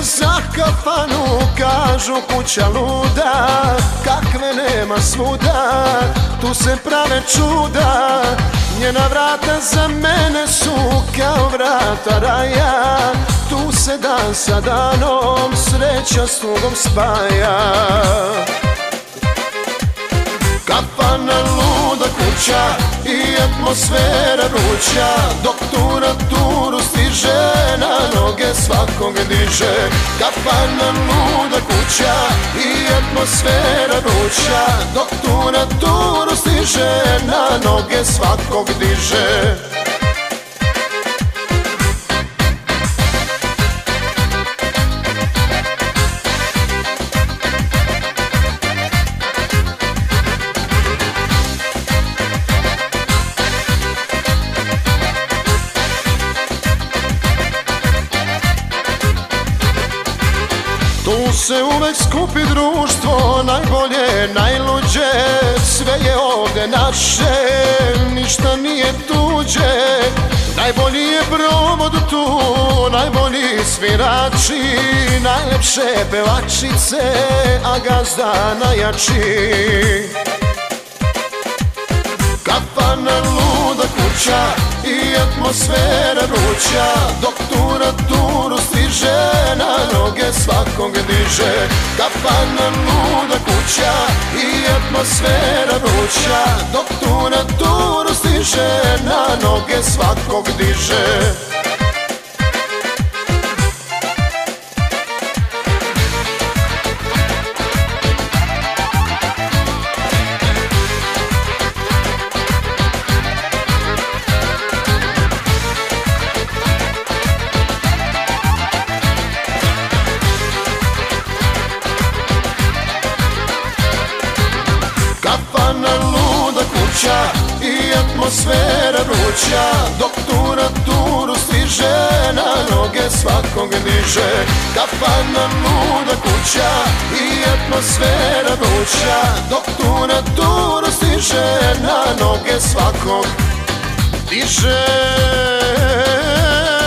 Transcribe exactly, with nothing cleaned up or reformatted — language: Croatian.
za kafanu, kažu kuća luda, kakve nema svuda, tu se prave čuda. Njena vrata za mene su kao vrata raja, tu se dan sa danom sreća s tugom spaja. Kafana, luda kuća i atmosfera vruća, dok tu na turu stiže, na noge svakog diže. Kafana, luda kuća i atmosfera vruća, dok tu na turu stiže, na noge svakog diže. Tu se uvek skupi društvo, najbolje, najluđe, sve je ovde naše, ništa nije tuđe. Najbolji je provod tu, najbolji svirači, najlepše pevačice, a gazda najjači. Kafana, luda kuća i atmosfera vruća, dok tu na turu stiže, na noge svakog diže. Kafana, luda kuća i atmosfera vruća, dok tu na turu stiže, na noge svakog diže. Kafana, luda kuća i atmosfera vruća, dok tu na turu stiže, na noge svakog diže. Kafana, luda kuća i atmosfera vruća, dok tu na turu stiže, na noge svakog diže.